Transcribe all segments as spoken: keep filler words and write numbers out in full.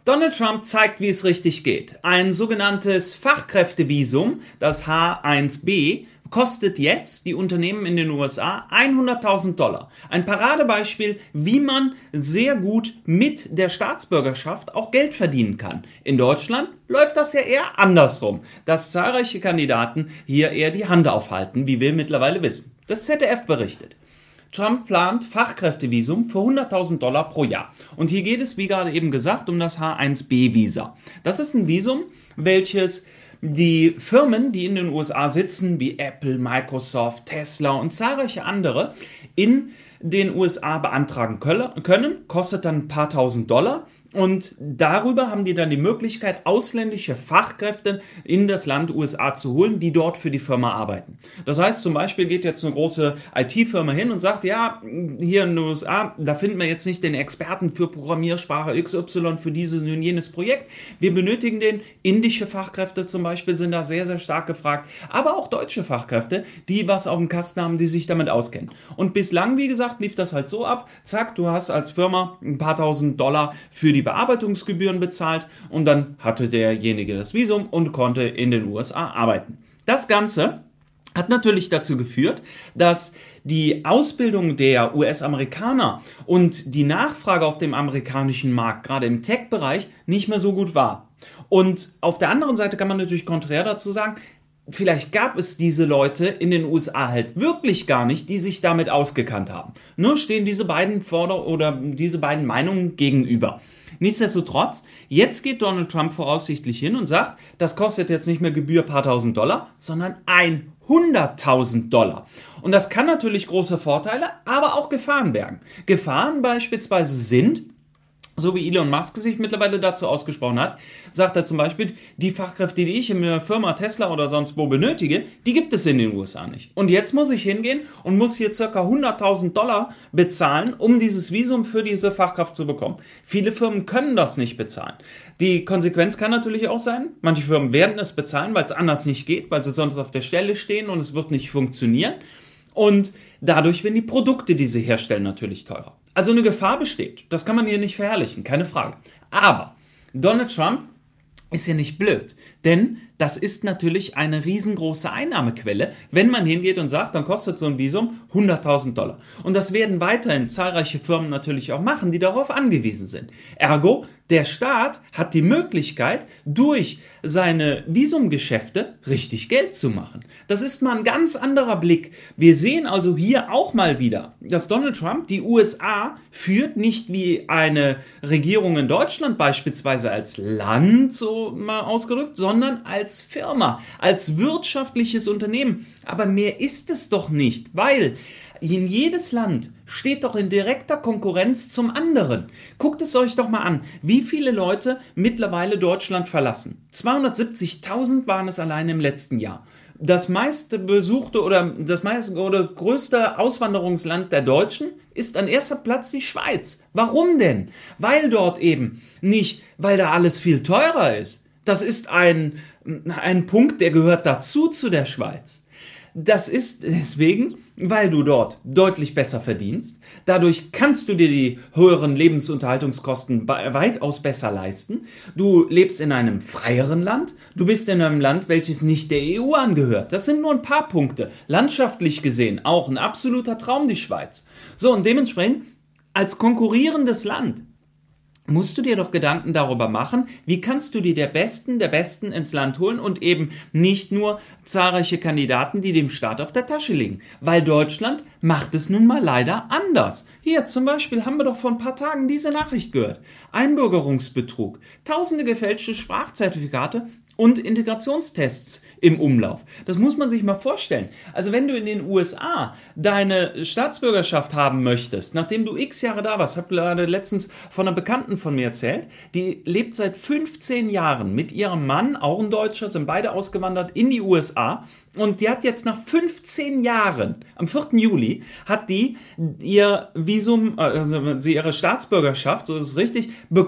Donald Trump zeigt, wie es richtig geht. Ein sogenanntes Fachkräftevisum, das H eins B, kostet jetzt die Unternehmen in den U S A hunderttausend Dollar. Ein Paradebeispiel, wie man sehr gut mit der Staatsbürgerschaft auch Geld verdienen kann. In Deutschland läuft das ja eher andersrum, dass zahlreiche Kandidaten hier eher die Hand aufhalten, wie wir mittlerweile wissen. Das Z D F berichtet. Trump plant Fachkräftevisum für hunderttausend Dollar pro Jahr. Und hier geht es, wie gerade eben gesagt, um das H eins B-Visa. Das ist ein Visum, welches die Firmen, die in den U S A sitzen, wie Apple, Microsoft, Tesla und zahlreiche andere, in den U S A beantragen können, kostet dann ein paar tausend Dollar. Und darüber haben die dann die Möglichkeit, ausländische Fachkräfte in das Land U S A zu holen, die dort für die Firma arbeiten. Das heißt, zum Beispiel geht jetzt eine große I T-Firma hin und sagt, ja, hier in den U S A, da finden wir jetzt nicht den Experten für Programmiersprache X Y für dieses und jenes Projekt. Wir benötigen den. Indische Fachkräfte zum Beispiel sind da sehr, sehr stark gefragt. Aber auch deutsche Fachkräfte, die was auf dem Kasten haben, die sich damit auskennen. Und bislang, wie gesagt, lief das halt so ab. Zack, du hast als Firma ein paar tausend Dollar für die die Bearbeitungsgebühren bezahlt und dann hatte derjenige das Visum und konnte in den U S A arbeiten. Das Ganze hat natürlich dazu geführt, dass die Ausbildung der U S-Amerikaner und die Nachfrage auf dem amerikanischen Markt, gerade im Tech-Bereich, nicht mehr so gut war. Und auf der anderen Seite kann man natürlich konträr dazu sagen, vielleicht gab es diese Leute in den U S A halt wirklich gar nicht, die sich damit ausgekannt haben. Nur stehen diese beiden Forder- oder diese beiden Meinungen gegenüber. Nichtsdestotrotz, jetzt geht Donald Trump voraussichtlich hin und sagt, das kostet jetzt nicht mehr Gebühr paar tausend Dollar, sondern hunderttausend Dollar. Und das kann natürlich große Vorteile, aber auch Gefahren bergen. Gefahren beispielsweise sind, so wie Elon Musk sich mittlerweile dazu ausgesprochen hat, sagt er zum Beispiel, die Fachkräfte, die ich in der Firma Tesla oder sonst wo benötige, die gibt es in den U S A nicht. Und jetzt muss ich hingehen und muss hier ca. hunderttausend Dollar bezahlen, um dieses Visum für diese Fachkraft zu bekommen. Viele Firmen können das nicht bezahlen. Die Konsequenz kann natürlich auch sein, manche Firmen werden es bezahlen, weil es anders nicht geht, weil sie sonst auf der Stelle stehen und es wird nicht funktionieren. Und dadurch werden die Produkte, die sie herstellen, natürlich teurer. Also eine Gefahr besteht. Das kann man hier nicht verherrlichen, keine Frage. Aber Donald Trump ist ja nicht blöd, denn das ist natürlich eine riesengroße Einnahmequelle, wenn man hingeht und sagt, dann kostet so ein Visum hunderttausend Dollar. Und das werden weiterhin zahlreiche Firmen natürlich auch machen, die darauf angewiesen sind. Ergo, der Staat hat die Möglichkeit, durch seine Visumgeschäfte richtig Geld zu machen. Das ist mal ein ganz anderer Blick. Wir sehen also hier auch mal wieder, dass Donald Trump die U S A führt, nicht wie eine Regierung in Deutschland beispielsweise als Land, so mal ausgedrückt, sondern als Firma, als wirtschaftliches Unternehmen. Aber mehr ist es doch nicht, weil in jedes Land steht doch in direkter Konkurrenz zum anderen. Guckt es euch doch mal an, wie viele Leute mittlerweile Deutschland verlassen. zweihundertsiebzigtausend waren es allein im letzten Jahr. Das meiste besuchte oder das meiste oder größte Auswanderungsland der Deutschen ist an erster Platz die Schweiz. Warum denn? Weil dort eben nicht, weil da alles viel teurer ist. Das ist ein, ein Punkt, der gehört dazu zu der Schweiz. Das ist deswegen, weil du dort deutlich besser verdienst. Dadurch kannst du dir die höheren Lebensunterhaltungskosten weitaus besser leisten. Du lebst in einem freieren Land. Du bist in einem Land, welches nicht der E U angehört. Das sind nur ein paar Punkte. Landschaftlich gesehen auch ein absoluter Traum, die Schweiz. So, und dementsprechend als konkurrierendes Land musst du dir doch Gedanken darüber machen, wie kannst du dir der Besten der Besten ins Land holen und eben nicht nur zahlreiche Kandidaten, die dem Staat auf der Tasche liegen. Weil Deutschland macht es nun mal leider anders. Hier zum Beispiel haben wir doch vor ein paar Tagen diese Nachricht gehört. Einbürgerungsbetrug, tausende gefälschte Sprachzertifikate und Integrationstests im Umlauf. Das muss man sich mal vorstellen. Also wenn du in den U S A deine Staatsbürgerschaft haben möchtest, nachdem du x Jahre da warst, habe gerade letztens von einer Bekannten von mir erzählt, die lebt seit fünfzehn Jahren mit ihrem Mann, auch ein Deutscher, sind beide ausgewandert in die U S A und die hat jetzt nach fünfzehn Jahren, am vierten Juli, hat die ihr Visum, also sie ihre Staatsbürgerschaft, so ist es richtig, bekommen.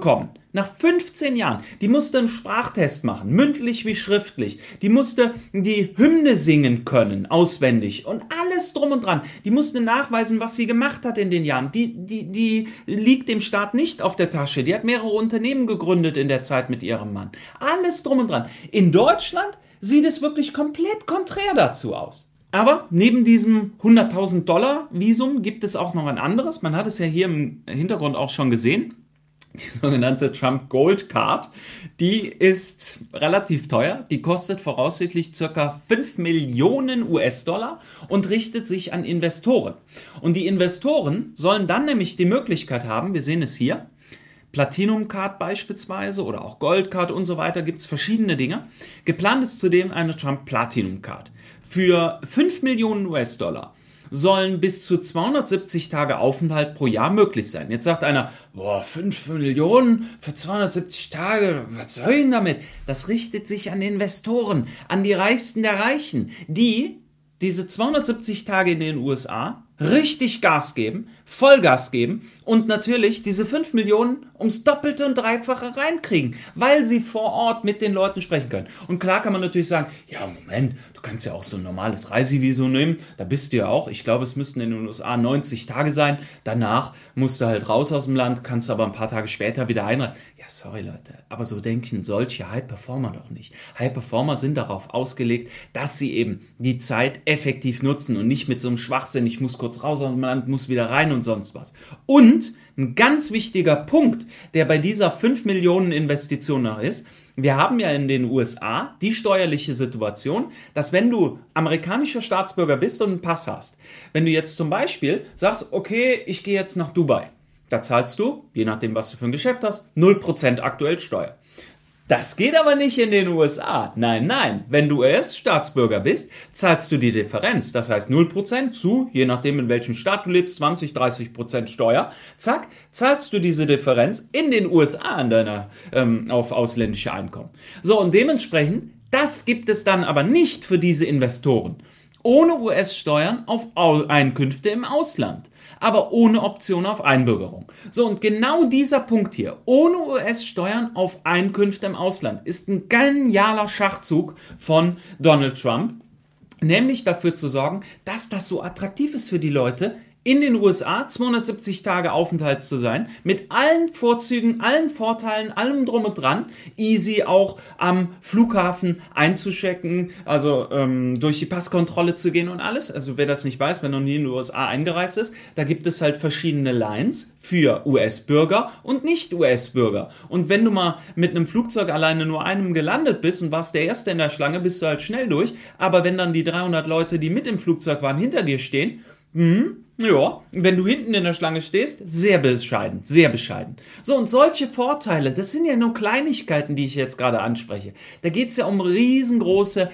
Nach fünfzehn Jahren. Die musste einen Sprachtest machen, mündlich wie schriftlich. Die musste die Hymne singen können, auswendig und alles drum und dran. Die musste nachweisen, was sie gemacht hat in den Jahren. Die, die, die liegt dem Staat nicht auf der Tasche. Die hat mehrere Unternehmen gegründet in der Zeit mit ihrem Mann. Alles drum und dran. In Deutschland sieht es wirklich komplett konträr dazu aus. Aber neben diesem hunderttausend Dollar Visum gibt es auch noch ein anderes. Man hat es ja hier im Hintergrund auch schon gesehen. Die sogenannte Trump Gold Card, die ist relativ teuer. Die kostet voraussichtlich ca. fünf Millionen U S-Dollar und richtet sich an Investoren. Und die Investoren sollen dann nämlich die Möglichkeit haben, wir sehen es hier, Platinum Card beispielsweise oder auch Gold Card und so weiter, gibt es verschiedene Dinge. Geplant ist zudem eine Trump Platinum Card. Für fünf Millionen U S-Dollar sollen bis zu zweihundertsiebzig Tage Aufenthalt pro Jahr möglich sein. Jetzt sagt einer, boah, fünf Millionen für zweihundertsiebzig Tage, was soll ich denn damit? Das richtet sich an Investoren, an die Reichsten der Reichen, die diese zweihundertsiebzig Tage in den U S A richtig Gas geben, Vollgas geben und natürlich diese fünf Millionen ums Doppelte und Dreifache reinkriegen, weil sie vor Ort mit den Leuten sprechen können. Und klar kann man natürlich sagen, ja Moment, du kannst ja auch so ein normales Reisevisum nehmen, da bist du ja auch, ich glaube es müssten in den U S A neunzig Tage sein, danach musst du halt raus aus dem Land, kannst aber ein paar Tage später wieder einreisen. Ja sorry Leute, aber so denken solche High-Performer doch nicht. High-Performer sind darauf ausgelegt, dass sie eben die Zeit effektiv nutzen und nicht mit so einem Schwachsinn, ich muss kurz raus aus dem Land, muss wieder rein und sonst was. Und ein ganz wichtiger Punkt, der bei dieser fünf Millionen Investition noch ist, wir haben ja in den U S A die steuerliche Situation, dass wenn du amerikanischer Staatsbürger bist und einen Pass hast, wenn du jetzt zum Beispiel sagst, okay, ich gehe jetzt nach Dubai, da zahlst du, je nachdem was du für ein Geschäft hast, null Prozent aktuell Steuer. Das geht aber nicht in den U S A. Nein, nein. Wenn du U S-Staatsbürger bist, zahlst du die Differenz. Das heißt null Prozent zu, je nachdem in welchem Staat du lebst, zwanzig, dreißig Prozent Steuer. Zack, zahlst du diese Differenz in den U S A an deiner, ähm, auf ausländische Einkommen. So, und dementsprechend, das gibt es dann aber nicht für diese Investoren. Ohne U S-Steuern auf Einkünfte im Ausland, aber ohne Option auf Einbürgerung. So, und genau dieser Punkt hier, ohne U S-Steuern auf Einkünfte im Ausland, ist ein genialer Schachzug von Donald Trump, nämlich dafür zu sorgen, dass das so attraktiv ist für die Leute, in den U S A zweihundertsiebzig Tage Aufenthalt zu sein, mit allen Vorzügen, allen Vorteilen, allem drum und dran, easy auch am Flughafen einzuchecken, also ähm, durch die Passkontrolle zu gehen und alles. Also wer das nicht weiß, wer noch nie in den U S A eingereist ist, da gibt es halt verschiedene Lines für U S-Bürger und Nicht-U S-Bürger. Und wenn du mal mit einem Flugzeug alleine nur einem gelandet bist und warst der Erste in der Schlange, bist du halt schnell durch. Aber wenn dann die dreihundert Leute, die mit im Flugzeug waren, hinter dir stehen, mh, ja, wenn du hinten in der Schlange stehst, sehr bescheiden, sehr bescheiden. So, und solche Vorteile, das sind ja nur Kleinigkeiten, die ich jetzt gerade anspreche. Da geht es ja um riesengroße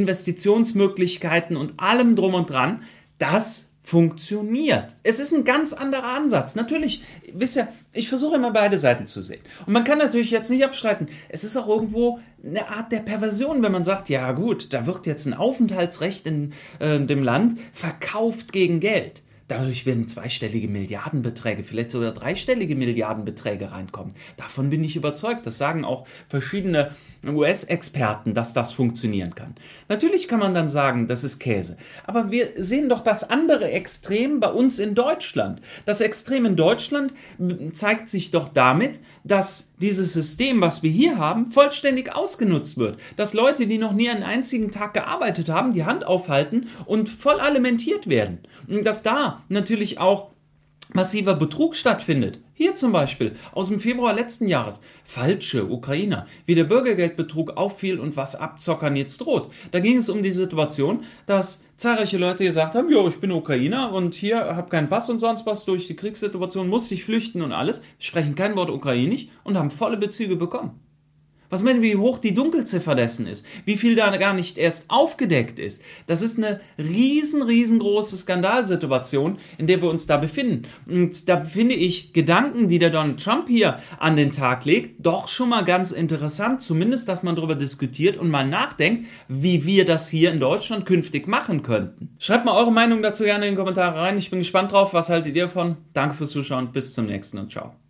Investitionsmöglichkeiten und allem drum und dran. Das funktioniert. Es ist ein ganz anderer Ansatz. Natürlich, wisst ihr, ich versuche immer beide Seiten zu sehen. Und man kann natürlich jetzt nicht abstreiten, es ist auch irgendwo eine Art der Perversion, wenn man sagt, ja gut, da wird jetzt ein Aufenthaltsrecht in äh, dem Land verkauft gegen Geld. Dadurch werden zweistellige Milliardenbeträge, vielleicht sogar dreistellige Milliardenbeträge reinkommen. Davon bin ich überzeugt. Das sagen auch verschiedene U S-Experten, dass das funktionieren kann. Natürlich kann man dann sagen, das ist Käse. Aber wir sehen doch das andere Extrem bei uns in Deutschland. Das Extrem in Deutschland zeigt sich doch damit, dass dieses System, was wir hier haben, vollständig ausgenutzt wird. Dass Leute, die noch nie einen einzigen Tag gearbeitet haben, die Hand aufhalten und voll alimentiert werden. Und dass da natürlich auch massiver Betrug stattfindet. Hier zum Beispiel aus dem Februar letzten Jahres. Falsche Ukrainer, wie der Bürgergeldbetrug auffiel und was Abzockern jetzt droht. Da ging es um die Situation, dass zahlreiche Leute gesagt haben, jo, ich bin Ukrainer und hier habe keinen Pass und sonst was, durch die Kriegssituation musste ich flüchten und alles, sprechen kein Wort Ukrainisch und haben volle Bezüge bekommen. Was meinen wir, wie hoch die Dunkelziffer dessen ist? Wie viel da gar nicht erst aufgedeckt ist? Das ist eine riesen, riesengroße Skandalsituation, in der wir uns da befinden. Und da finde ich Gedanken, die der Donald Trump hier an den Tag legt, doch schon mal ganz interessant. Zumindest, dass man darüber diskutiert und mal nachdenkt, wie wir das hier in Deutschland künftig machen könnten. Schreibt mal eure Meinung dazu gerne in die Kommentare rein. Ich bin gespannt drauf. Was haltet ihr davon? Danke fürs Zuschauen. Bis zum nächsten und ciao.